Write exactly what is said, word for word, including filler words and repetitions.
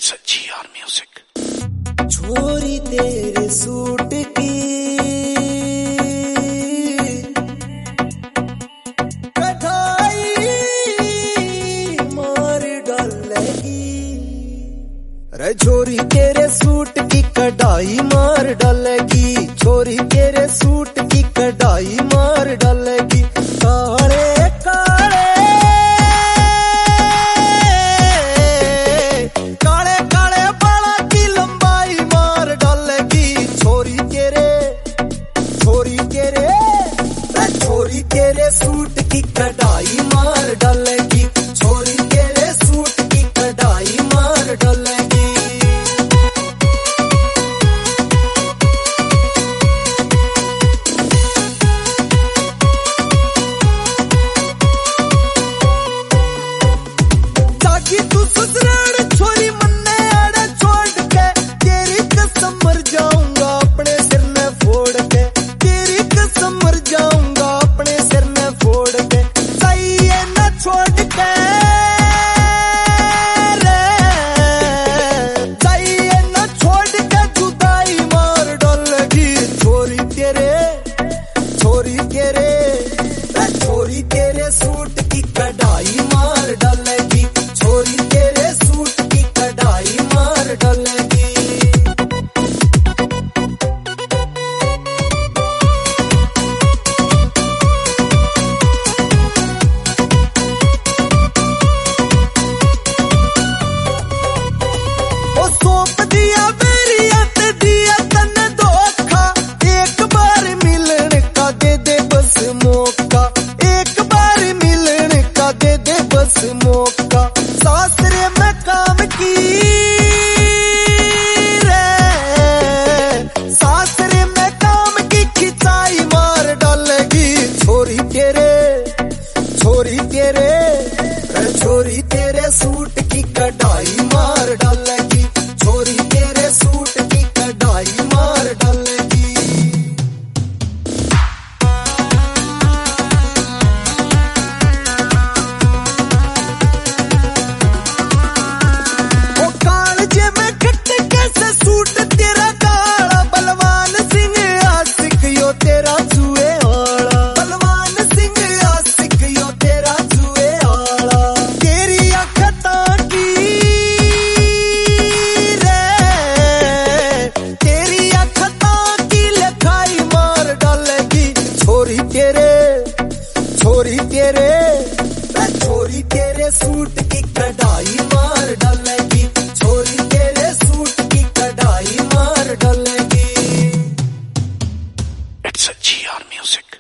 It's a G R music. छोरी तेरे suit की कढ़ाई मार डालेगी। रे छोरी तेरे सूट की कढ़ाई मार डालेगी। छोरी तेरे सूट की कढ़ाई मार डालेगी। काले काले काले काले बाला की लंबाई मार डालेगी। छोरी तेरे छोरी तेरे छोरी तेरे सूट की कढ़ाई मार डालेगी। छोरी तेरे सूट की कढ़ाई मार डालेगी। जागी तू ससुराल छोरी मन्ने आड़े छोड़ के। तेरी कसम मर जाऊंगा अपने सिर में फोड़ के। तेरी कसम मर जाऊंगा अपने सिर में फोड़ के। चाहिए न छोड़ के रे चाहिए न छोड़ के जुदाई मार डालेगी। छोरी तेरे छोरी तेरे छोरी तेरे सूट की कढ़ाई मार डालेगी। छोरी तेरे सूट की कढ़ाई मार डालेगी। ओ सौंप दिया मेरी हथ दिया तन्ने धोखा। एक बार मिलने का दे दे बस मौका। एक बार मिलने का दे दे बस मौका। सासरे में काम की रे सासरे में काम की खिंचाई मार डालेगी। छोरी तेरे छोरी तेरे छोरी तेरे सूट की कढ़ाई मार डालेगी। छोरी तेरे सूट की कढ़ाई मार डालेगी। ओ कालजे में खट कैसे सूट तेरा काला। बलवान सिंह आशिक यो तेरा जुए आला। बलवान सिंह आशिक यो तेरा जुए आला। तेरी अखता की रे तेरी अखता की लिखाई मार डालेगी। छोरी तेरे छोरी तेरे छोरी तेरे सूट की कढ़ाई मार डालेगी। छोरी तेरे सूट की कढ़ाई मार डालेगी। It's a G R music.